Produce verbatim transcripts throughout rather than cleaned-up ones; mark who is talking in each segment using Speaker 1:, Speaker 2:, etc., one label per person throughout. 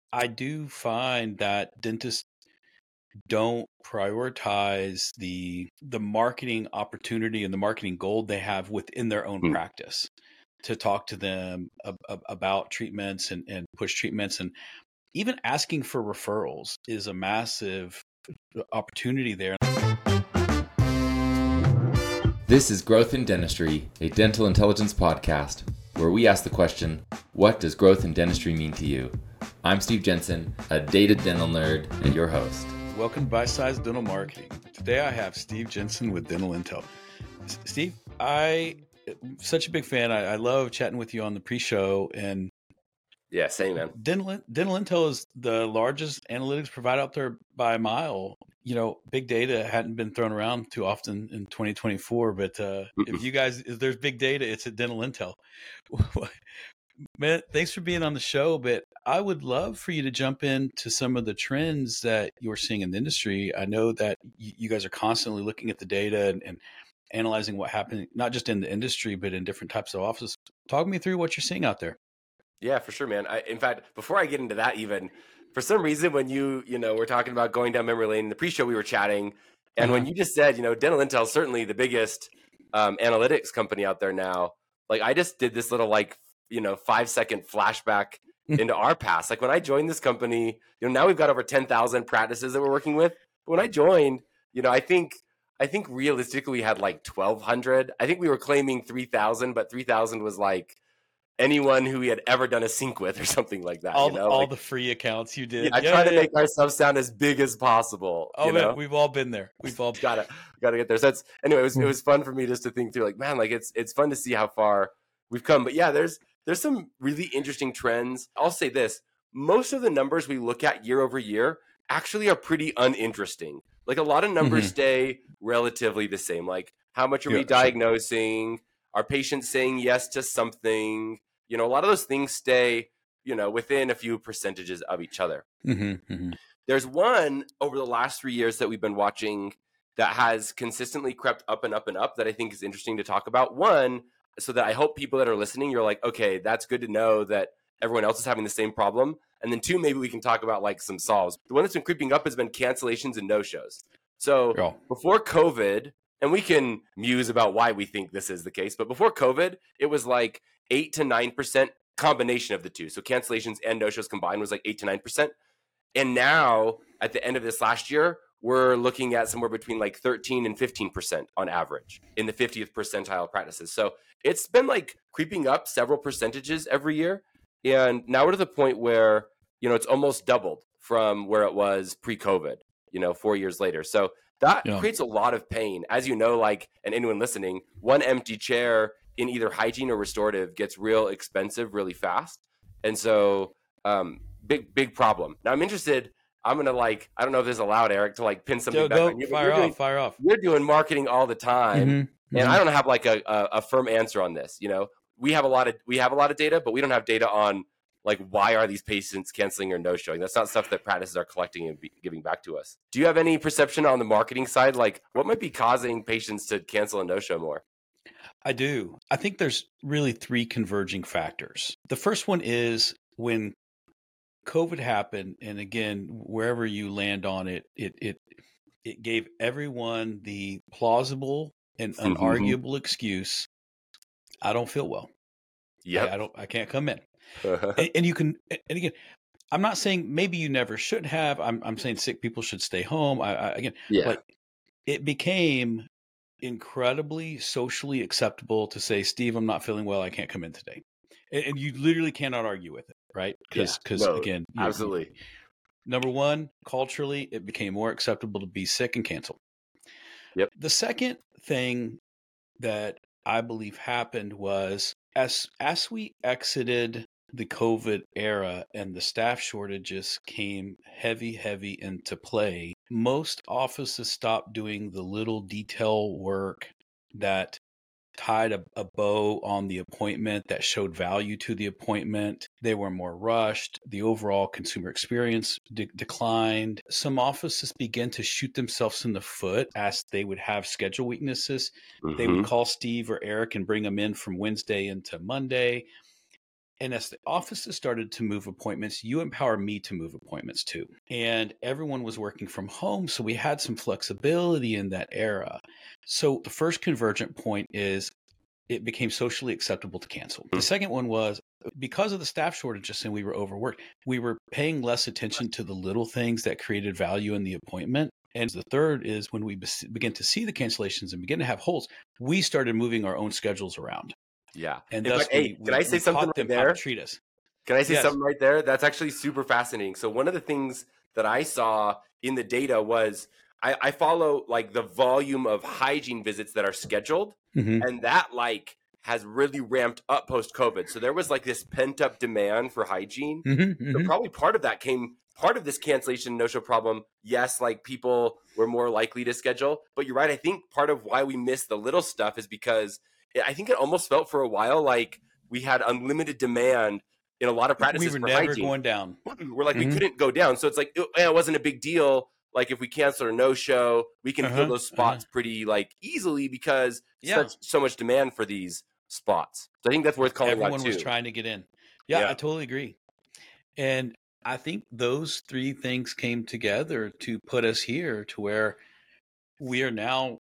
Speaker 1: I do find that dentists don't prioritize the the marketing opportunity and the marketing goal they have within their own
Speaker 2: Hmm.
Speaker 1: practice to talk to them ab- ab- about treatments and, and push treatments, and even asking for referrals is a massive opportunity there.
Speaker 3: This is Growth in Dentistry, a dental intelligence podcast, where we ask the question, what does growth in dentistry mean to you? I'm Steve Jensen, a data dental nerd and your host.
Speaker 1: Welcome to Bite Size Dental Marketing. Today I have Steve Jensen with Dental Intel. S- Steve, I am such a big fan. I, I love chatting with you on the pre-show, and
Speaker 2: Yeah, same, man.
Speaker 1: Dental, Dental Intel is the largest analytics provider out there by a mile. You know, big data hadn't been thrown around too often in twenty twenty-four, but uh, if you guys, if there's big data, it's at Dental Intel. Man, thanks for being on the show, but I would love for you to jump into some of the trends that you're seeing in the industry. I know that you, you guys are constantly looking at the data and, and analyzing what happened, not just in the industry, but in different types of offices. Talk me through what you're seeing out there.
Speaker 2: Yeah, for sure, man. I, in fact, before I get into that, even for some reason, when you, you know, we're talking about going down memory lane in the pre-show, we were chatting, and
Speaker 1: Uh-huh.
Speaker 2: when you just said, you know, Dental Intel is certainly the biggest um, analytics company out there now. Like, I just did this little, like, you know, five second flashback into our past. Like, when I joined this company, you know, now we've got over ten thousand practices that we're working with. But when I joined, you know, I think, I think realistically we had like twelve hundred. I think we were claiming three thousand, but three thousand was like anyone who we had ever done a sync with or something like that.
Speaker 1: All,
Speaker 2: you know,
Speaker 1: all
Speaker 2: like,
Speaker 1: the free accounts you did.
Speaker 2: yeah, I
Speaker 1: Yeah,
Speaker 2: try
Speaker 1: yeah,
Speaker 2: to
Speaker 1: yeah.
Speaker 2: make ourselves sound as big as possible.
Speaker 1: Oh
Speaker 2: you
Speaker 1: man,
Speaker 2: know,
Speaker 1: we've all been there. We've all
Speaker 2: gotta gotta get there. So that's anyway. It was it was fun for me just to think through, like, man, like it's it's fun to see how far we've come. But yeah, there's there's some really interesting trends. I'll say this: most of the numbers we look at year over year actually are pretty uninteresting. Like, a lot of numbers
Speaker 1: Mhm.
Speaker 2: stay relatively the same. Like, how much are
Speaker 1: Yeah,
Speaker 2: we
Speaker 1: sure.
Speaker 2: diagnosing? Are patients saying yes to something? You know, a lot of those things stay, you know, within a few percentages of each other.
Speaker 1: Mhm, mhm.
Speaker 2: There's one over the last three years that we've been watching that has consistently crept up and up and up that I think is interesting to talk about. One, so that I hope people that are listening, you're like, okay, that's good to know that everyone else is having the same problem. And then two, maybe we can talk about like some solves. The one that's been creeping up has been cancellations and no-shows. So
Speaker 1: Yeah.
Speaker 2: before COVID, and we can muse about why we think this is the case, but before COVID, it was like eight to nine percent combination of the two. So cancellations and no-shows combined was like eight to nine percent. And now at the end of this last year, we're looking at somewhere between like thirteen and fifteen percent on average in the fiftieth percentile practices. So it's been like creeping up several percentages every year. And now we're to the point where, you know, it's almost doubled from where it was pre-COVID, you know, four years later. So that
Speaker 1: Yeah.
Speaker 2: creates a lot of pain. As you know, like, and anyone listening, one empty chair in either hygiene or restorative gets real expensive really fast. And so um, big, big problem. Now I'm interested, I'm going to like, I don't know if this is allowed, Eric, to like pin something
Speaker 1: Go,
Speaker 2: back
Speaker 1: go,
Speaker 2: on you. But
Speaker 1: fire
Speaker 2: you're
Speaker 1: off,
Speaker 2: doing,
Speaker 1: fire off.
Speaker 2: you're doing marketing all the time.
Speaker 1: Mhm,
Speaker 2: And
Speaker 1: mhm.
Speaker 2: I don't have like a, a, a firm answer on this. You know, we have a lot of, we have a lot of data, but we don't have data on like, why are these patients canceling or no showing? That's not stuff that practices are collecting and be, giving back to us. Do you have any perception on the marketing side? Like, what might be causing patients to cancel and no show more?
Speaker 1: I do. I think there's really three converging factors. The first one is when COVID happened, and again, wherever you land on it, it it it gave everyone the plausible and unarguable excuse, I don't feel well.
Speaker 2: Yep.
Speaker 1: I, I don't I can't come in. and, and you can and again, I'm not saying maybe you never should have. I'm I'm saying sick people should stay home. I, I again,
Speaker 2: Yeah.
Speaker 1: but it became incredibly socially acceptable to say, Steve, I'm not feeling well. I can't come in today. And, and you literally cannot argue with it, right? Because,
Speaker 2: Yeah,
Speaker 1: because
Speaker 2: no,
Speaker 1: again, you-
Speaker 2: absolutely.
Speaker 1: you- number one, culturally, it became more acceptable to be sick and cancel.
Speaker 2: Yep.
Speaker 1: The second thing that I believe happened was as, as we exited the COVID era and the staff shortages came heavy, heavy into play, most offices stopped doing the little detail work that tied a, a bow on the appointment, that showed value to the appointment. They were more rushed. The overall consumer experience de- declined. Some offices began to shoot themselves in the foot as they would have schedule weaknesses.
Speaker 2: Mm-hmm.
Speaker 1: They would call Steve or Eric and bring them in from Wednesday into Monday. And as the offices started to move appointments, you empower me to move appointments too. And everyone was working from home. So we had some flexibility in that era. So the first convergent point is it became socially acceptable to cancel. The second one was because of the staff shortages and we were overworked, we were paying less attention to the little things that created value in the appointment. And the third is when we begin to see the cancellations and begin to have holds, we started moving our own schedules around.
Speaker 2: Yeah.
Speaker 1: And
Speaker 2: In
Speaker 1: thus
Speaker 2: fact,
Speaker 1: we,
Speaker 2: hey,
Speaker 1: we,
Speaker 2: can I say
Speaker 1: we
Speaker 2: something
Speaker 1: caught them
Speaker 2: right
Speaker 1: how to
Speaker 2: there?
Speaker 1: treat us.
Speaker 2: Can I say
Speaker 1: Yes.
Speaker 2: something right there? That's actually super fascinating. So one of the things that I saw in the data was I, I follow like the volume of hygiene visits that are scheduled,
Speaker 1: Mm-hmm.
Speaker 2: and that like has really ramped up post COVID. So there was like this pent up demand for hygiene.
Speaker 1: Mm-hmm.
Speaker 2: So probably part of that came part of this cancellation no show problem. Yes, like people were more likely to schedule, but you're right. I think part of why we miss the little stuff is because I think it almost felt for a while like we had unlimited demand in a lot of practices.
Speaker 1: We were
Speaker 2: for
Speaker 1: never
Speaker 2: hygiene.
Speaker 1: going down.
Speaker 2: We're like,
Speaker 1: Mhm.
Speaker 2: we couldn't go down. So it's like, it, it wasn't a big deal. Like if we cancel or no show, we can
Speaker 1: Uh-huh,
Speaker 2: fill those spots
Speaker 1: uh-huh.
Speaker 2: pretty like easily because
Speaker 1: Yeah.
Speaker 2: such so much demand for these spots. So I think that's worth calling
Speaker 1: Everyone
Speaker 2: out too.
Speaker 1: was trying to get in. Yeah,
Speaker 2: Yeah.
Speaker 1: I totally agree. And I think those three things came together to put us here to where we are now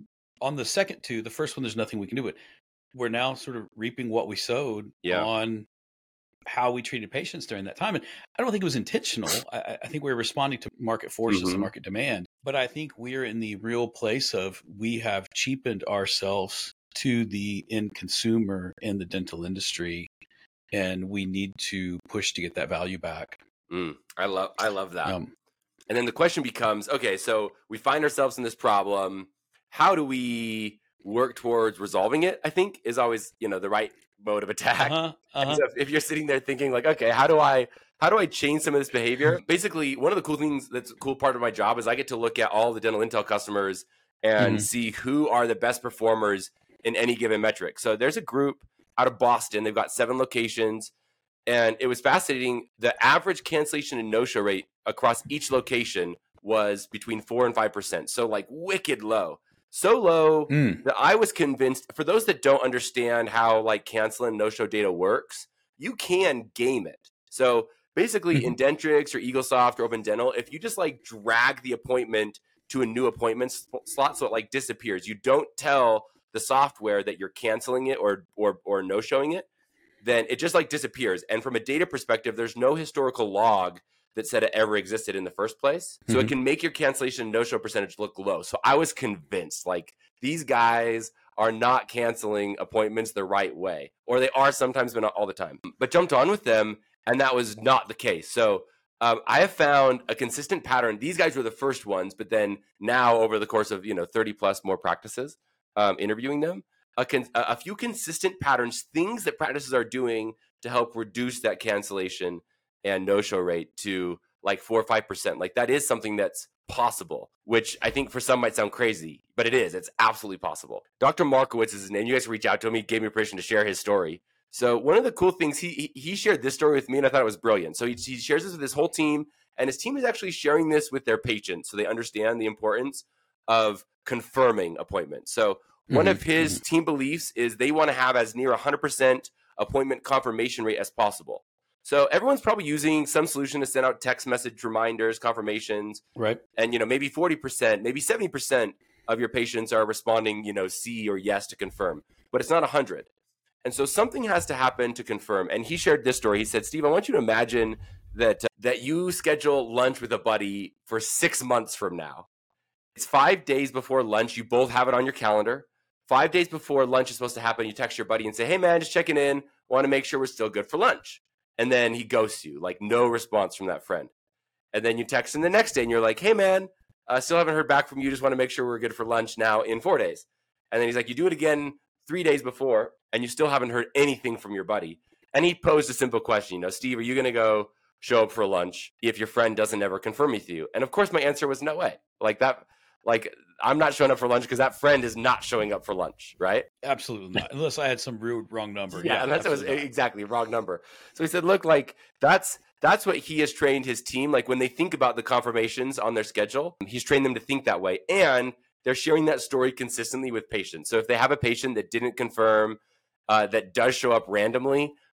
Speaker 1: on the second two. The first one, there's nothing we can do, but we're now sort of reaping what we sowed
Speaker 2: Yeah.
Speaker 1: on how we treated patients during that time. And I don't think it was intentional. I, I think we were responding to market forces
Speaker 2: Mhm.
Speaker 1: and market demand. But I think we're in the real place of we have cheapened ourselves to the end consumer in the dental industry, and we need to push to get that value back.
Speaker 2: Mm, I love I love that.
Speaker 1: Um,
Speaker 2: And then the question becomes, okay, so we find ourselves in this problem. How do we work towards resolving it? I think is always, you know, the right mode of attack.
Speaker 1: uh-huh,
Speaker 2: And
Speaker 1: uh-huh.
Speaker 2: so if you're sitting there thinking like, okay, how do I how do I change some of this behavior? Basically, one of the cool things that's a cool part of my job is I get to look at all the dental intel customers and
Speaker 1: Mhm.
Speaker 2: see who are the best performers in any given metric. So there's a group out of Boston. They've got seven locations. And it was fascinating. The average cancellation and no-show rate across each location was between four and five percent. So like wicked low. So low
Speaker 1: Mm.
Speaker 2: that I was convinced, for those that don't understand how like cancel and no-show data works, you can game it. So basically
Speaker 1: Mhm.
Speaker 2: in Dentrix or EagleSoft or Open Dental, if you just like drag the appointment to a new appointment sp- slot so it like disappears, you don't tell the software that you're canceling it or or or no-showing it, then it just like disappears. And from a data perspective, there's no historical log that said it ever existed in the first place. So it
Speaker 1: Mhm.
Speaker 2: can make your cancellation no-show percentage look low. So I was convinced like these guys are not canceling appointments the right way, or they are sometimes, but not all the time. But jumped on with them, and that was not the case. So um, I have found a consistent pattern. These guys were the first ones, but then now over the course of, you know, thirty plus more practices, um, interviewing them, a, con- a few consistent patterns, things that practices are doing to help reduce that cancellation and no-show rate to like four or five percent. Like that is something that's possible, which I think for some might sound crazy, but it is. It's absolutely possible. Doctor Markowitz is his name. You guys can reach out to him. He gave me permission to share his story. So one of the cool things, he he shared this story with me, and I thought it was brilliant. So he, he shares this with his whole team, and his team is actually sharing this with their patients so they understand the importance of confirming appointments. So one
Speaker 1: Mhm.
Speaker 2: of his team beliefs is they want to have as near one hundred percent appointment confirmation rate as possible. So everyone's probably using some solution to send out text message reminders, confirmations,
Speaker 1: Right.
Speaker 2: and you know maybe forty percent, maybe seventy percent of your patients are responding, you know, C or yes to confirm, but it's not one hundred. And so something has to happen to confirm. And he shared this story. He said, Steve, I want you to imagine that uh, that you schedule lunch with a buddy for six months from now. It's five days before lunch. You both have it on your calendar. Five days before lunch is supposed to happen, you text your buddy and say, hey, man, just checking in. Want to make sure we're still good for lunch. And then he ghosts you, like no response from that friend. And then you text him the next day and you're like, hey, man, uh, still haven't heard back from you. Just want to make sure we're good for lunch now in four days. And then he's like, you do it again three days before and you still haven't heard anything from your buddy. And he posed a simple question, you know, Steve, are you going to go show up for lunch if your friend doesn't ever confirm with you? And of course, my answer was no way. Like that, like I'm not showing up for lunch because that friend is not showing up for lunch, right?
Speaker 1: Absolutely not. Unless I had some rude wrong number.
Speaker 2: Yeah,
Speaker 1: Yeah,
Speaker 2: and that's was
Speaker 1: absolutely not.
Speaker 2: exactly wrong number. So he said, look, like that's that's what he has trained his team. Like when they think about the confirmations on their schedule, he's trained them to think that way. And they're sharing that story consistently with patients. So if they have a patient that didn't confirm, uh, that does show up randomly,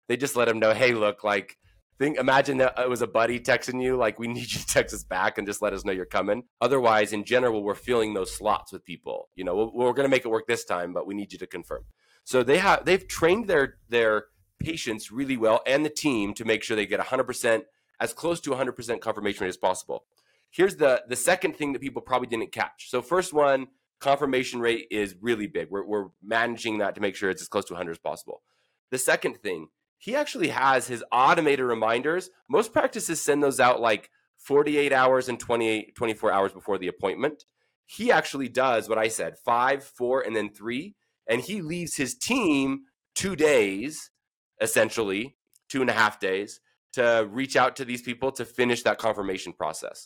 Speaker 2: they just let him know, hey, look, like, think, imagine that it was a buddy texting you, like, we need you to text us back and just let us know you're coming. Otherwise, in general, we're filling those slots with people. You know, we're, we're going to make it work this time, but we need you to confirm. So they have, they've trained their, their patients really well and the team to make sure they get one hundred percent, as close to one hundred percent confirmation rate as possible. Here's the, the second thing that people probably didn't catch. So first one, confirmation rate is really big. We're, we're managing that to make sure it's as close to one hundred as possible. The second thing, he actually has his automated reminders. Most practices send those out like forty-eight hours and twenty-eight, twenty-four hours before the appointment. He actually does what I said, five, four, and then three. And he leaves his team two days, essentially, two and a half days, to reach out to these people to finish that confirmation process.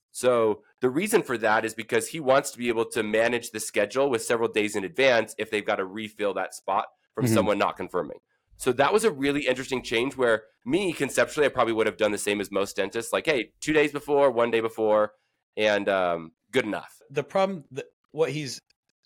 Speaker 2: So the reason for that is because he wants to be able to manage the schedule with several days in advance if they've got to refill that spot from mm-hmm. someone not confirming. So that was a really interesting change where me, conceptually, I probably would have done the same as most dentists. Like, hey, two days before, one day before, and um, good enough.
Speaker 1: The problem, that what he's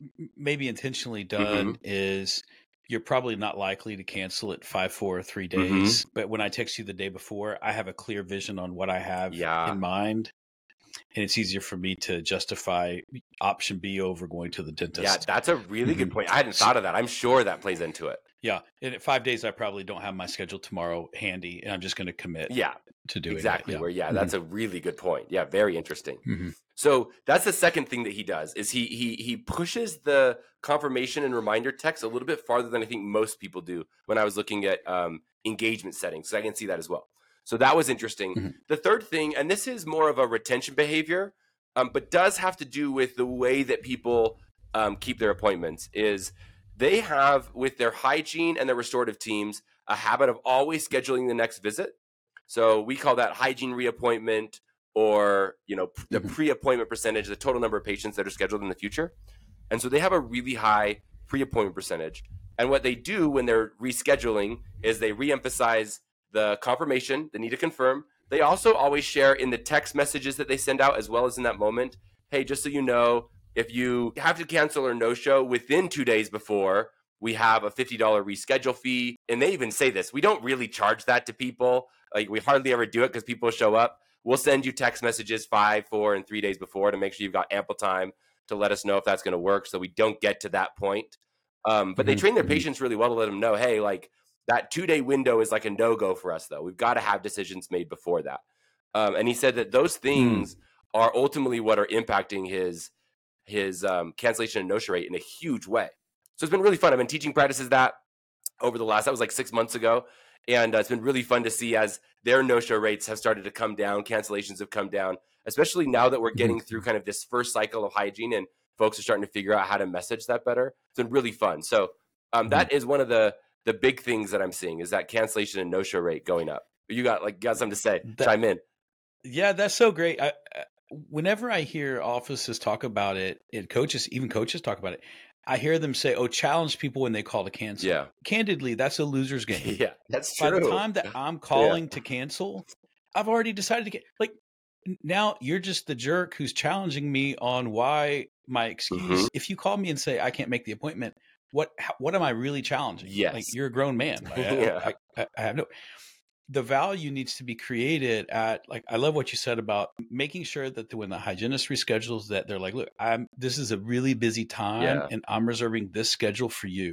Speaker 1: maybe intentionally done mm-hmm. is you're probably not likely to cancel it five, four, or three days. Mm-hmm. But when I text you the day before, I have a clear vision on what I have yeah. in mind. And it's easier for me to justify option B over going to the dentist.
Speaker 2: Yeah, that's a really mm-hmm. good point. I hadn't thought of that. I'm sure that plays into it.
Speaker 1: Yeah. And at five days, I probably don't have my schedule tomorrow handy, and I'm just going to commit
Speaker 2: yeah,
Speaker 1: to doing
Speaker 2: exactly.
Speaker 1: it. Yeah.
Speaker 2: Where, yeah, mm-hmm. that's a really good point. Yeah, very interesting.
Speaker 1: Mm-hmm.
Speaker 2: So that's the second thing that he does is he he he pushes the confirmation and reminder text a little bit farther than I think most people do when I was looking at um, engagement settings. So I can see that as well. So that was interesting. Mm-hmm. The third thing, and this is more of a retention behavior, um, but does have to do with the way that people um, keep their appointments, is they have, with their hygiene and their restorative teams, a habit of always scheduling the next visit. So we call that hygiene reappointment, or, you know, the mm-hmm. pre-appointment percentage, the total number of patients that are scheduled in the future. And so they have a really high pre-appointment percentage. And what they do when they're rescheduling is they reemphasize the confirmation, the need to confirm. They also always share in the text messages that they send out, as well as in that moment, hey, just so you know, if you have to cancel or no-show within two days before, we have a fifty dollars reschedule fee. And they even say this, we don't really charge that to people. Like, we hardly ever do it because people show up. We'll send you text messages five, four, and three days before to make sure you've got ample time to let us know if that's going to work, so we don't get to that point. Um, but mm-hmm. they train their patients really well to let them know, hey, like, that two-day window is like a no-go for us, though. We've got to have decisions made before that. Um, and he said that those things mm. are ultimately what are impacting his his um, cancellation and no-show rate in a huge way. So it's been really fun. I've been teaching practices that over the last, that was like six months ago. And uh, it's been really fun to see as their no-show rates have started to come down, cancellations have come down, especially now that we're getting through kind of this first cycle of hygiene and folks are starting to figure out how to message that better. It's been really fun. So um, mm-hmm. that is one of the the big things that I'm seeing, is that cancellation and no-show rate going up. You got like got something to say?
Speaker 1: That,
Speaker 2: Chime in.
Speaker 1: Yeah, that's so great. I, I, whenever I hear offices talk about it, and coaches, even coaches talk about it, I hear them say, "Oh, challenge people when they call to cancel."
Speaker 2: Yeah.
Speaker 1: Candidly, that's a loser's game.
Speaker 2: Yeah, that's true.
Speaker 1: By the time that I'm calling
Speaker 2: yeah.
Speaker 1: to cancel, I've already decided to get like. Now you're just the jerk who's challenging me on why my excuse. Mm-hmm. If you call me and say I can't make the appointment, what how, what am I really challenging?
Speaker 2: Yes,
Speaker 1: like, you're a grown man. Like,
Speaker 2: yeah.
Speaker 1: I, I, I have no. The value needs to be created at, like, I love what you said about making sure that the, when the hygienist reschedules, that they're like, look, I'm this is a really busy time
Speaker 2: yeah.
Speaker 1: and I'm reserving this schedule for you.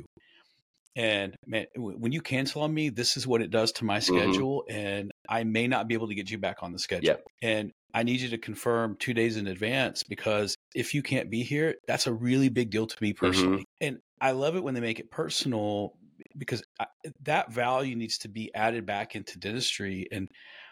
Speaker 1: And man, when you cancel on me, this is what it does to my schedule. Mm-hmm. And I may not be able to get you back on the schedule.
Speaker 2: Yep.
Speaker 1: And I need you to confirm two days in advance, because if you can't be here, that's a really big deal to me personally. Mm-hmm. And I love it when they make it personal, because I, that value needs to be added back into dentistry. And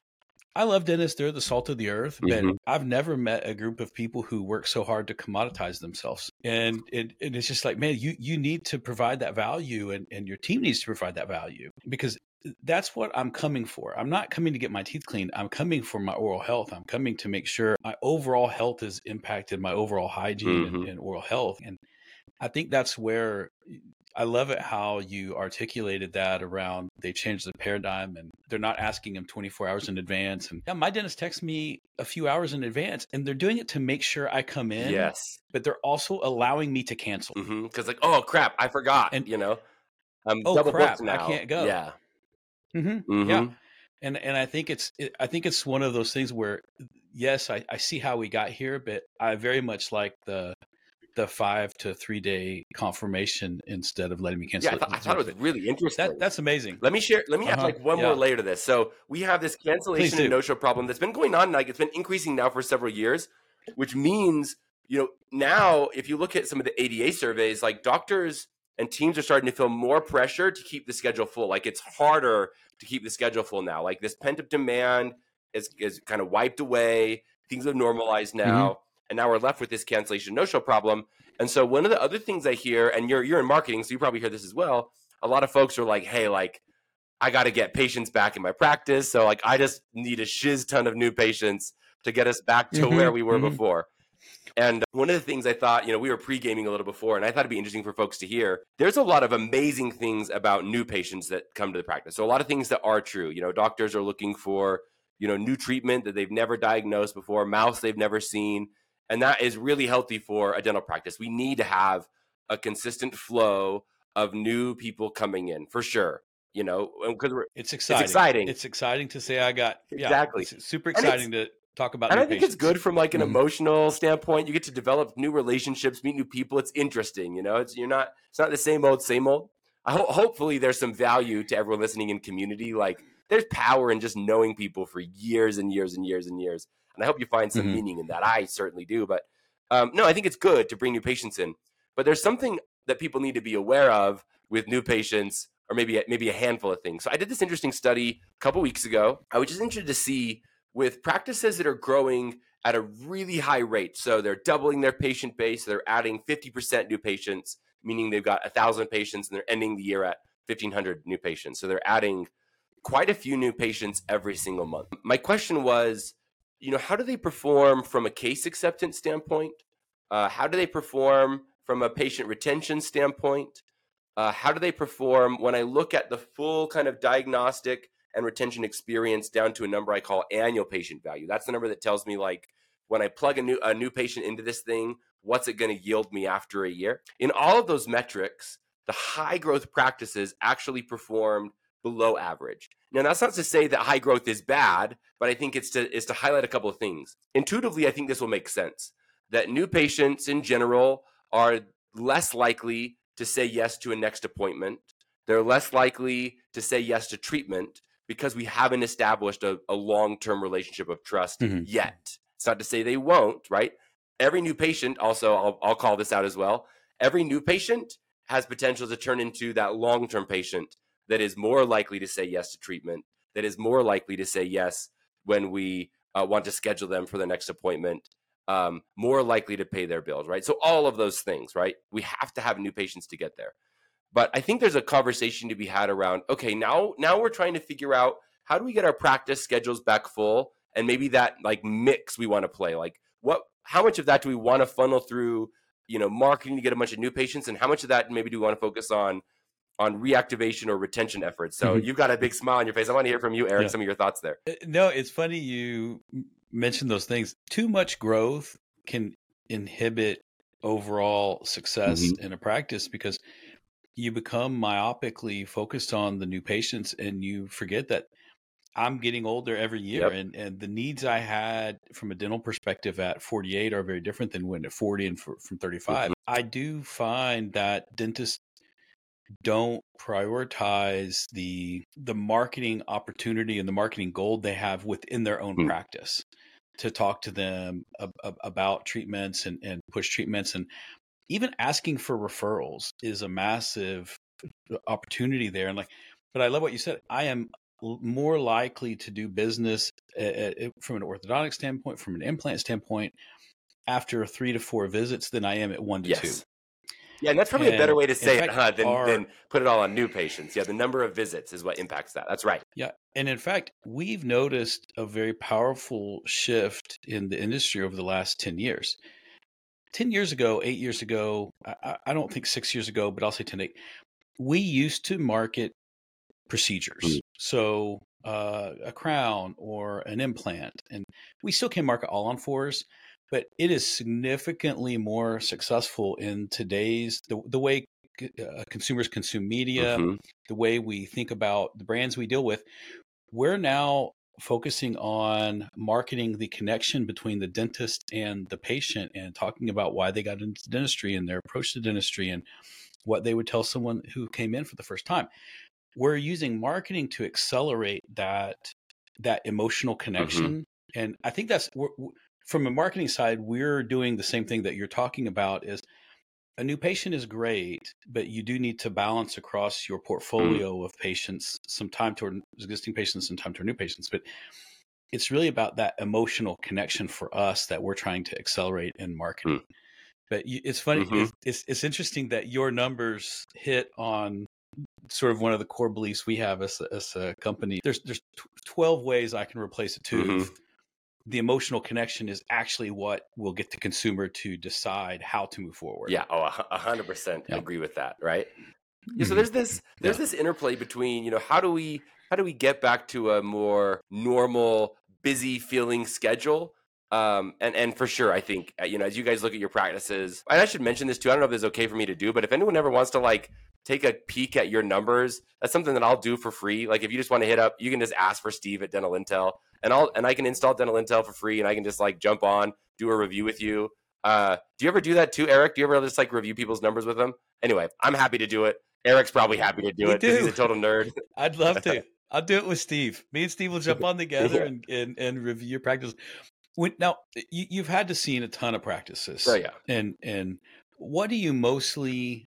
Speaker 1: I love dentists. They're the salt of the earth, but mm-hmm. I've never met a group of people who work so hard to commoditize themselves. And it, and it's just like, man, you, you need to provide that value, and, and your team needs to provide that value, because that's what I'm coming for. I'm not coming to get my teeth cleaned. I'm coming for my oral health. I'm coming to make sure my overall health is impacted, my overall hygiene mm-hmm. and, and oral health. And I think that's where I love it how you articulated that around they changed the paradigm, and they're not asking them twenty-four hours in advance. And yeah, my dentist texts me a few hours in advance, and they're doing it to make sure I come in.
Speaker 2: Yes.
Speaker 1: But they're also allowing me to cancel.
Speaker 2: Mm-hmm. Cause like, oh crap, I forgot, and, you know, I'm
Speaker 1: oh
Speaker 2: double
Speaker 1: crap,
Speaker 2: booked now.
Speaker 1: I can't go.
Speaker 2: Yeah.
Speaker 1: Mm-hmm. Yeah. And and I think it's it, I think it's one of those things where, yes, I, I see how we got here, but I very much like the the five to three day confirmation instead of letting me cancel
Speaker 2: Yeah, I,
Speaker 1: it.
Speaker 2: th- I thought it was really interesting.
Speaker 1: That that's amazing.
Speaker 2: Let me share. Let me add
Speaker 1: Uh-huh.
Speaker 2: like one
Speaker 1: Yeah.
Speaker 2: more layer to this. So we have this
Speaker 1: Please
Speaker 2: cancellation
Speaker 1: do.
Speaker 2: and no-show problem that's been going on. Like it's been increasing now for several years, which means you know now if you look at some of the A D A surveys, like doctors and teams are starting to feel more pressure to keep the schedule full. Like it's harder to keep the schedule full now. Like this pent-up demand is is kind of wiped away. Things have normalized now, mm-hmm. and now we're left with this cancellation no-show problem. And so one of the other things I hear, and you're you're in marketing, so you probably hear this as well. A lot of folks are like, "Hey, like I got to get patients back in my practice, so like I just need a shiz ton of new patients to get us back to mm-hmm. where we were mm-hmm. before." And one of the things I thought, you know, we were pre-gaming a little before, and I thought it'd be interesting for folks to hear. There's a lot of amazing things about new patients that come to the practice. So a lot of things that are true. You know, doctors are looking for, you know, new treatment that they've never diagnosed before, mouse they've never seen. And that is really healthy for a dental practice. We need to have a consistent flow of new people coming in, for sure. You know, because we're
Speaker 1: it's exciting.
Speaker 2: It's exciting.
Speaker 1: It's exciting to say I got yeah,
Speaker 2: exactly.
Speaker 1: It's super exciting to talk about.
Speaker 2: And
Speaker 1: new
Speaker 2: I think
Speaker 1: patients.
Speaker 2: It's good from like an
Speaker 1: mm-hmm.
Speaker 2: emotional standpoint. You get to develop new relationships, meet new people. It's interesting. You know, it's you're not. It's not the same old, same old. I ho- hopefully, there's some value to everyone listening in community. Like, there's power in just knowing people for years and years and years and years. And I hope you find some mm-hmm. meaning in that. I certainly do. But um, no, I think it's good to bring new patients in. But there's something that people need to be aware of with new patients, or maybe maybe a handful of things. So I did this interesting study a couple weeks ago. I was just interested to see with practices that are growing at a really high rate. So they're doubling their patient base. They're adding fifty percent new patients, meaning they've got one thousand patients and they're ending the year at fifteen hundred new patients. So they're adding quite a few new patients every single month. My question was, you know, how do they perform from a case acceptance standpoint? Uh, how do they perform from a patient retention standpoint? Uh, how do they perform when I look at the full kind of diagnostic and retention experience down to a number I call annual patient value? That's the number that tells me, like, when I plug a new a new patient into this thing, what's it going to yield me after a year? In all of those metrics, the high growth practices actually performed below average. Now, that's not to say that high growth is bad, but I think it's to is to highlight a couple of things. Intuitively, I think this will make sense, that new patients in general are less likely to say yes to a next appointment. They're less likely to say yes to treatment because we haven't established a, a long-term relationship of trust mm-hmm. yet. It's not to say they won't, right? Every new patient, also, I'll, I'll call this out as well, every new patient has potential to turn into that long-term patient that is more likely to say yes to treatment, that is more likely to say yes when we uh, want to schedule them for the next appointment, um, more likely to pay their bills, right? So all of those things, right? We have to have new patients to get there. But I think there's a conversation to be had around, okay, now now we're trying to figure out how do we get our practice schedules back full, and maybe that like mix we want to play. Like what, how much of that do we want to funnel through, you know, marketing to get a bunch of new patients, and how much of that maybe do we want to focus on on reactivation or retention efforts? So mm-hmm. you've got a big smile on your face. I want to hear from you, Eric, yeah. some of your thoughts there.
Speaker 1: No, it's funny you mentioned those things. Too much growth can inhibit overall success mm-hmm. in a practice because you become myopically focused on the new patients and you forget that I'm getting older every year. Yep. And, and the needs I had from a dental perspective at forty-eight are very different than when at forty and for, from thirty-five. Mm-hmm. I do find that dentists don't prioritize the the marketing opportunity and the marketing goal they have within their own mm-hmm. practice to talk to them ab- ab- about treatments and, and push treatments. And even asking for referrals is a massive opportunity there. And like, but I love what you said. I am more likely to do business uh, from an orthodontic standpoint, from an implant standpoint, after three to four visits than I am at one to
Speaker 2: yes.
Speaker 1: two.
Speaker 2: Yeah, and that's probably and a better way to say fact, it huh, than, our, than put it all on new patients. Yeah, the number of visits is what impacts that. That's right.
Speaker 1: Yeah, and in fact, we've noticed a very powerful shift in the industry over the last ten years. ten years ago, eight years ago, I, I don't think six years ago, but I'll say ten, eight, we used to market procedures. Mm-hmm. So uh, a crown or an implant, and we still can market all on fours, but it is significantly more successful in today's, the, the way uh, consumers consume media,
Speaker 2: Mm-hmm.
Speaker 1: the way we think about the brands we deal with, we're now focusing on marketing the connection between the dentist and the patient and talking about why they got into dentistry and their approach to dentistry and what they would tell someone who came in for the first time. We're using marketing to accelerate that that emotional connection. Mm-hmm. And I think that's we're, from a marketing side, we're doing the same thing that you're talking about. Is a new patient is great, but you do need to balance across your portfolio mm-hmm. of patients, some time toward existing patients, some time toward new patients. But it's really about that emotional connection for us that we're trying to accelerate in marketing. Mm-hmm. But you, it's funny, mm-hmm. it's, it's it's interesting that your numbers hit on sort of one of the core beliefs we have as a, as a company. There's there's twelve ways I can replace a tooth. Mm-hmm. The emotional connection is actually what will get the consumer to decide how to move forward.
Speaker 2: Yeah, oh, a hundred percent agree with that, right? Yeah, so there's this there's yeah. this interplay between, you know, how do we how do we get back to a more normal, busy feeling schedule? Um, and, and for sure, I think, you know, as you guys look at your practices, and I should mention this too, I don't know if this is okay for me to do, but if anyone ever wants to like take a peek at your numbers, that's something that I'll do for free. Like if you just want to hit up, you can just ask for Steve at Dental Intel, and I'll, and I can install Dental Intel for free, and I can just like jump on, do a review with you. Uh, do you ever do that too, Eric? Do you ever just like review people's numbers with them? Anyway, I'm happy to do it. Eric's probably happy to do
Speaker 1: we
Speaker 2: it because he's a total nerd.
Speaker 1: I'd love to. I'll do it with Steve. Me and Steve will jump on together yeah. and, and, and review your practice. When, now, you, you've had to see a ton of practices.
Speaker 2: Oh, yeah.
Speaker 1: And, and what do you mostly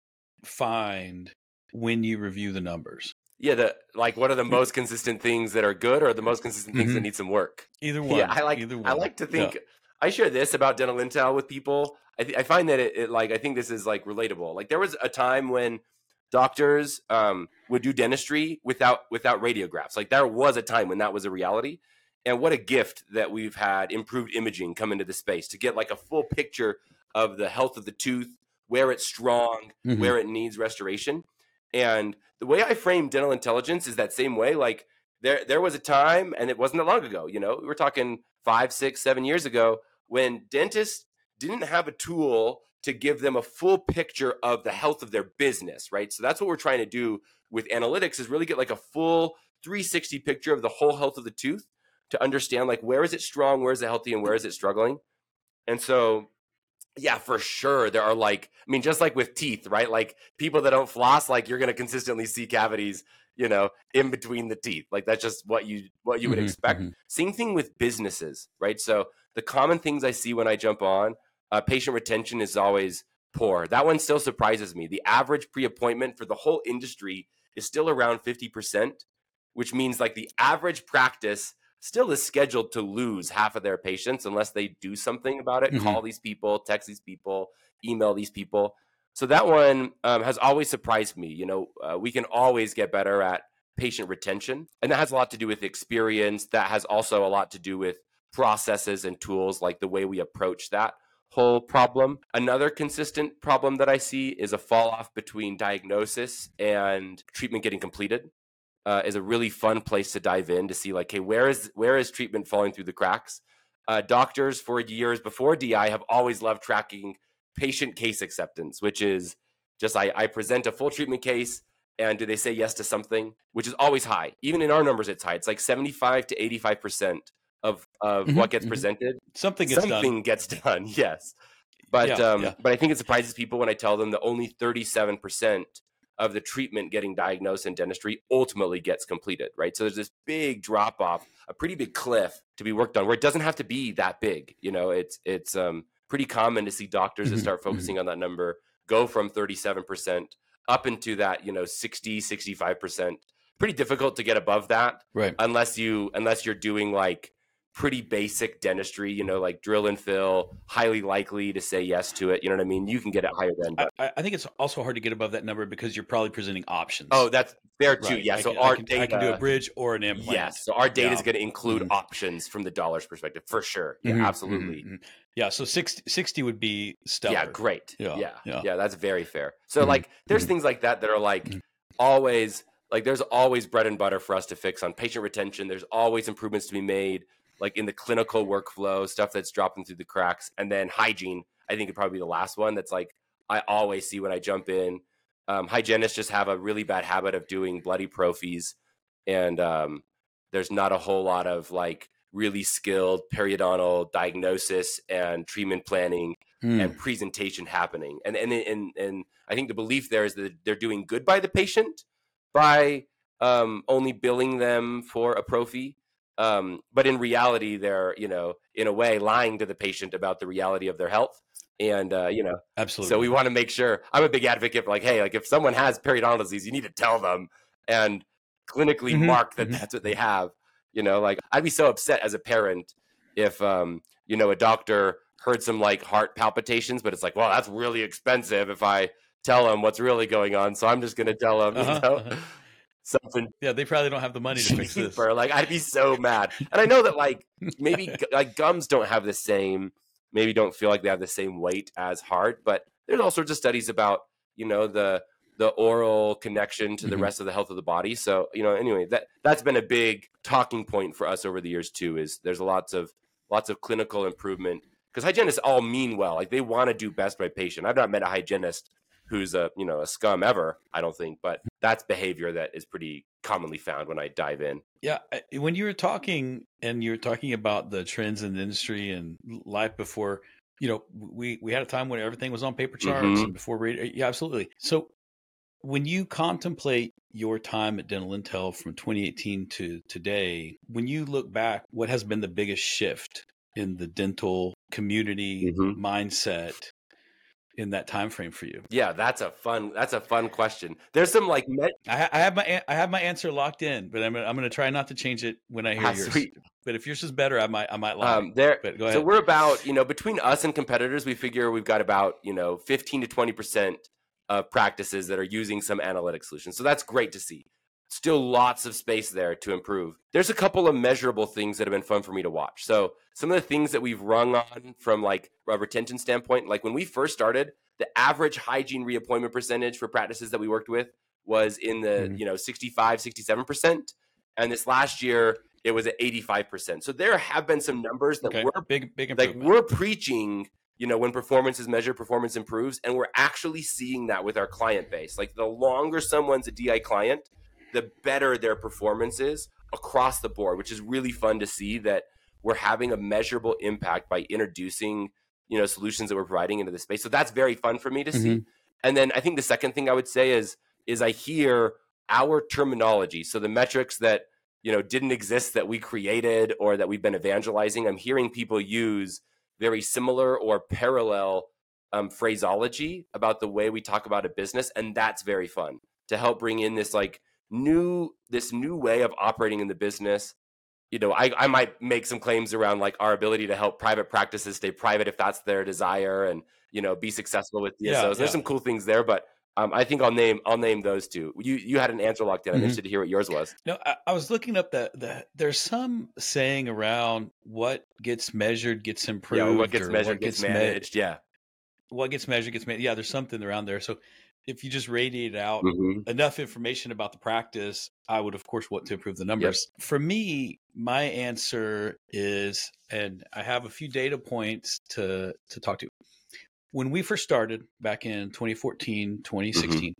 Speaker 1: find when you review the numbers?
Speaker 2: Yeah, the like what are the most consistent things that are good or the most consistent things mm-hmm. that need some work?
Speaker 1: Either one.
Speaker 2: Yeah, I like
Speaker 1: Either one.
Speaker 2: I like to think
Speaker 1: yeah.
Speaker 2: I share this about Dental Intel with people. I, th- I find that it, it like I think this is like relatable. Like there was a time when doctors um, would do dentistry without without radiographs. Like there was a time when that was a reality. And what a gift that we've had improved imaging come into the space to get like a full picture of the health of the tooth, where it's strong, mm-hmm. where it needs restoration. And the way I frame dental intelligence is that same way. Like there, there was a time, and it wasn't that long ago, you know, we were talking five, six, seven years ago when dentists didn't have a tool to give them a full picture of the health of their business, right? So that's what we're trying to do with analytics is really get like a full three sixty picture of the whole health of the tooth to understand like where is it strong, where is it healthy, and where is it struggling. And so yeah, for sure. There are like, I mean, just like with teeth, right? Like people that don't floss, like you're going to consistently see cavities, you know, in between the teeth. Like that's just what you, what you would mm-hmm, expect. Mm-hmm. Same thing with businesses, right? So the common things I see when I jump on, uh, patient retention is always poor. That one still surprises me. The average pre-appointment for the whole industry is still around fifty percent, which means like the average practice still is scheduled to lose half of their patients unless they do something about it, mm-hmm. call these people, text these people, email these people. So that one um, has always surprised me. You know, uh, we can always get better at patient retention. And that has a lot to do with experience. That has also a lot to do with processes and tools, like the way we approach that whole problem. Another consistent problem that I see is a fall off between diagnosis and treatment getting completed. Uh, is a really fun place to dive in to see like, hey, where is where is treatment falling through the cracks? Uh, doctors for years before D I have always loved tracking patient case acceptance, which is just I, I present a full treatment case and do they say yes to something, which is always high. Even in our numbers, it's high. It's like seventy-five to eighty-five percent of, of mm-hmm, what gets mm-hmm. presented.
Speaker 1: Something gets
Speaker 2: something
Speaker 1: done.
Speaker 2: gets done, yes. But, yeah, um, yeah. but I think it surprises people when I tell them that only thirty-seven percent of the treatment getting diagnosed in dentistry ultimately gets completed, right? So there's this big drop off, a pretty big cliff to be worked on where it doesn't have to be that big. You know, it's it's um, pretty common to see doctors mm-hmm. that start focusing mm-hmm. on that number go from thirty-seven percent up into that, you know, sixty, sixty-five percent. Pretty difficult to get above that,
Speaker 1: right?
Speaker 2: Unless you unless you're doing like pretty basic dentistry, you know, like drill and fill, highly likely to say yes to it. You know what I mean? You can get it higher than. But...
Speaker 1: I, I think it's also hard to get above that number because you're probably presenting options.
Speaker 2: Oh, that's fair too.
Speaker 1: Right.
Speaker 2: Yeah.
Speaker 1: I
Speaker 2: so
Speaker 1: can,
Speaker 2: our
Speaker 1: I can,
Speaker 2: data,
Speaker 1: I can do a bridge or an implant.
Speaker 2: Yes. So our data
Speaker 1: yeah.
Speaker 2: is going to include
Speaker 1: mm-hmm.
Speaker 2: options from the dollars perspective for sure. Yeah,
Speaker 1: mm-hmm.
Speaker 2: absolutely.
Speaker 1: Mm-hmm. Yeah. So sixty, sixty would be stellar.
Speaker 2: Yeah. Great. Yeah. Yeah.
Speaker 1: Yeah.
Speaker 2: yeah that's very fair. So
Speaker 1: mm-hmm.
Speaker 2: like, there's
Speaker 1: mm-hmm.
Speaker 2: things like that that are like mm-hmm. always like there's always bread and butter for us to fix on patient retention. There's always improvements to be made. Like in the clinical workflow, stuff that's dropping through the cracks. And then hygiene, I think, would probably be the last one that's like, I always see when I jump in, Um, hygienists just have a really bad habit of doing bloody prophies, and um, there's not a whole lot of like really skilled periodontal diagnosis and treatment planning
Speaker 1: Mm.
Speaker 2: and presentation happening. And, and and and I think the belief there is that they're doing good by the patient by um, only billing them for a prophy. Um, but in reality, they're, you know, in a way lying to the patient about the reality of their health. And, uh, you know,
Speaker 1: Absolutely.
Speaker 2: so we want to make sure. I'm a big advocate for like, hey, like if someone has periodontal disease, you need to tell them and clinically
Speaker 1: Mhm,
Speaker 2: mark that
Speaker 1: mhm.
Speaker 2: that's what they have. You know, like I'd be so upset as a parent if, um, you know, a doctor heard some like heart palpitations, but it's like, well, that's really expensive if I tell them what's really going on. So I'm just going to tell them,
Speaker 1: Uh-huh,
Speaker 2: you know,
Speaker 1: uh-huh.
Speaker 2: something
Speaker 1: Yeah, they probably don't have the money to fix this.
Speaker 2: cheaper. Like I'd be so mad. And I know that like maybe gu- like gums don't have the same, maybe don't feel like they have the same weight as heart, but there's all sorts of studies about, you know, the the oral connection to the
Speaker 1: Mhm.
Speaker 2: rest of the health of the body. So, you know, anyway, that that's been a big talking point for us over the years too, is there's lots of lots of clinical improvement because hygienists all mean well. Like they want to do best by patient. I've not met a hygienist who's a, you know, a scum ever, I don't think, but that's behavior that is pretty commonly found when I dive in.
Speaker 1: Yeah, I- when you were talking and you were talking about the trends in the industry and life before, you know, we we had a time when everything was on paper charts
Speaker 2: Mhm.
Speaker 1: and before radio. Yeah, absolutely. So when you contemplate your time at Dental Intel from twenty eighteen to today, when you look back, what has been the biggest shift in the dental community
Speaker 2: Mhm.
Speaker 1: mindset in that time frame for you?
Speaker 2: Yeah, that's a fun that's a fun question. There's some like met
Speaker 1: I, ha- I have my an- I have my answer locked in, but I'm gonna, I'm going to try not to change it when I hear
Speaker 2: Ah,
Speaker 1: yours.
Speaker 2: sweet.
Speaker 1: But if yours is better, I might I might lie.
Speaker 2: Um, there.
Speaker 1: But go
Speaker 2: So
Speaker 1: ahead.
Speaker 2: we're about, you know, between us and competitors, we figure we've got about, you know, fifteen to twenty percent of practices that are using some analytic solutions. So that's great to see. Still lots of space there to improve. There's a couple of measurable things that have been fun for me to watch. So some of the things that we've rung on from like a retention standpoint, like when we first started, the average hygiene reappointment percentage for practices that we worked with was in the,
Speaker 1: Mhm.
Speaker 2: you know, sixty-five, sixty-seven percent. And this last year, it was at eighty-five percent. So there have been some numbers that
Speaker 1: Okay,
Speaker 2: we're
Speaker 1: big big
Speaker 2: like
Speaker 1: improvement.
Speaker 2: we're preaching, you know, when performance is measured, performance improves, and we're actually seeing that with our client base. Like the longer someone's a D I client, the better their performance is across the board, which is really fun to see that we're having a measurable impact by introducing, you know, solutions that we're providing into the space. So that's very fun for me to see.
Speaker 1: Mhm.
Speaker 2: And then I think the second thing I would say is is I hear our terminology. So the metrics that, you know, didn't exist that we created or that we've been evangelizing, I'm hearing people use very similar or parallel um, phraseology about the way we talk about a business, and that's very fun to help bring in this like new this new way of operating in the business. You know, I, I might make some claims around like our ability to help private practices stay private if that's their desire, and you know, be successful with D S Os.
Speaker 1: Yeah,
Speaker 2: There's
Speaker 1: yeah.
Speaker 2: some cool things there, but um, I think I'll name I'll name those two. You you had an answer locked in. I'm
Speaker 1: Mhm.
Speaker 2: interested to hear what yours was.
Speaker 1: No, I, I was looking up the, the there's some saying around what gets measured gets improved,
Speaker 2: Yeah, what gets
Speaker 1: or
Speaker 2: measured
Speaker 1: what
Speaker 2: gets
Speaker 1: gets me-
Speaker 2: managed. Yeah.
Speaker 1: what gets measured gets made. Yeah, there's something around there. So if you just radiate out
Speaker 2: Mhm.
Speaker 1: enough information about the practice, I would, of course, want to improve the numbers. For me, my answer is, and I have a few data points to to talk to. When we first started back in twenty fourteen, twenty sixteen,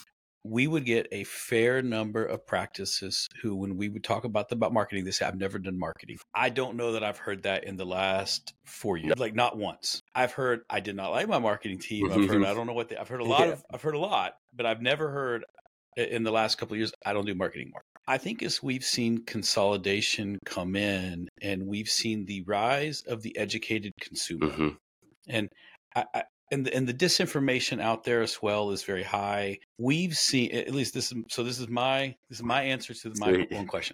Speaker 1: we would get a fair number of practices who, when we would talk about the, about marketing, they say, I've never done marketing. I don't know that I've heard that in the last four years, like not once. I've heard, I did not like my marketing team. I've heard, I don't know what they, I've heard a lot
Speaker 2: Yeah.
Speaker 1: of, I've heard a lot, but I've never heard i- in the last couple of years, I don't do marketing more. I think as we've seen consolidation come in and we've seen the rise of the educated consumer,
Speaker 2: Mhm.
Speaker 1: and I, I, and the, and the disinformation out there as well is very high. We've seen, at least this is, so this is my, this is my answer to my
Speaker 2: Sweet.
Speaker 1: one question.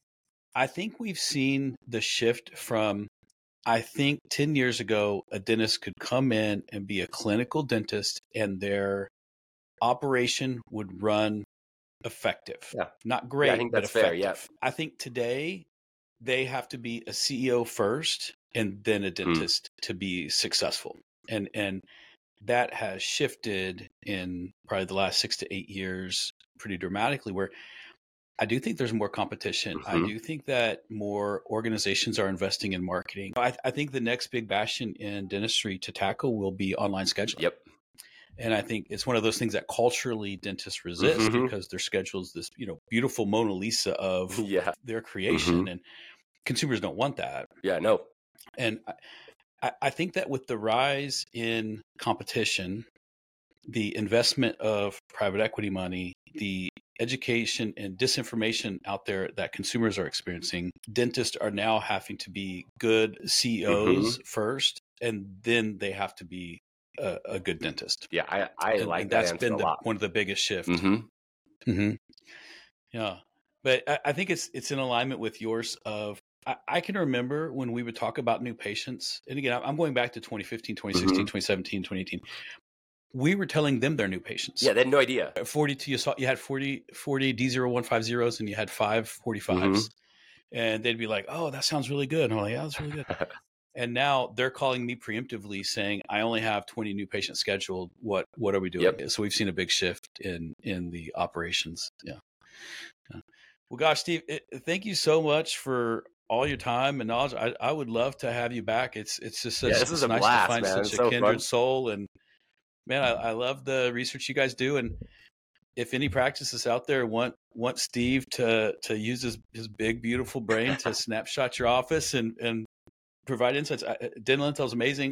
Speaker 1: I think we've seen the shift from, I think ten years ago, a dentist could come in and be a clinical dentist and their operation would run effective.
Speaker 2: Yeah.
Speaker 1: Not great,
Speaker 2: Yeah, I think
Speaker 1: but
Speaker 2: that's fair,
Speaker 1: effective.
Speaker 2: yeah.
Speaker 1: I think today they have to be a C E O first and then a dentist to be successful. And and that has shifted in probably the last six to eight years pretty dramatically, where I do think there's more competition. I
Speaker 2: Mhm.
Speaker 1: do think that more organizations are investing in marketing. I, I think the next big bastion in dentistry to tackle will be online scheduling.
Speaker 2: Yep.
Speaker 1: And I think it's one of those things that culturally dentists resist
Speaker 2: Mhm.
Speaker 1: because their schedule is this, you know, beautiful Mona Lisa of
Speaker 2: Yeah.
Speaker 1: their creation,
Speaker 2: Mhm.
Speaker 1: and consumers don't want that.
Speaker 2: Yeah, no.
Speaker 1: And I, I think that with the rise in competition, the investment of private equity money, the education and disinformation out there that consumers are experiencing, dentists are now having to be good C E Os
Speaker 2: Mhm.
Speaker 1: first, and then they have to be a, a good dentist.
Speaker 2: Yeah, I I
Speaker 1: And,
Speaker 2: like
Speaker 1: and
Speaker 2: that
Speaker 1: that's
Speaker 2: answer
Speaker 1: been
Speaker 2: a
Speaker 1: the,
Speaker 2: lot.
Speaker 1: one of the biggest shifts.
Speaker 2: Mhm.
Speaker 1: hmm Yeah. But I, I think it's it's in alignment with yours of I, I can remember when we would talk about new patients. And again, I'm going back to twenty fifteen, twenty sixteen,
Speaker 2: Mhm.
Speaker 1: twenty seventeen, twenty eighteen. We were telling them they're new patients.
Speaker 2: Yeah, they had no idea.
Speaker 1: forty-two, you saw you had forty, forty D zero one five zeros and you had five forty-fives.
Speaker 2: Mhm.
Speaker 1: And they'd be like, oh, that sounds really good. And I'm like, yeah, that's really good. And now they're calling me preemptively saying, I only have twenty new patients scheduled. What what are we doing?
Speaker 2: Yep.
Speaker 1: So we've seen a big shift in in the operations. Yeah. Yeah. Well, gosh, Steve, it, thank you so much for all your time and knowledge. I, I would love to have you back. It's it's just such,
Speaker 2: Yeah, this
Speaker 1: it's
Speaker 2: is a
Speaker 1: nice
Speaker 2: blast,
Speaker 1: to find
Speaker 2: man.
Speaker 1: such
Speaker 2: It's
Speaker 1: a
Speaker 2: so
Speaker 1: kindred
Speaker 2: fun.
Speaker 1: soul. And man, I, I love the research you guys do. And if any practices out there want want Steve to to use his, his big, beautiful brain to snapshot your office and, and provide insights, I, Dental Intel is amazing.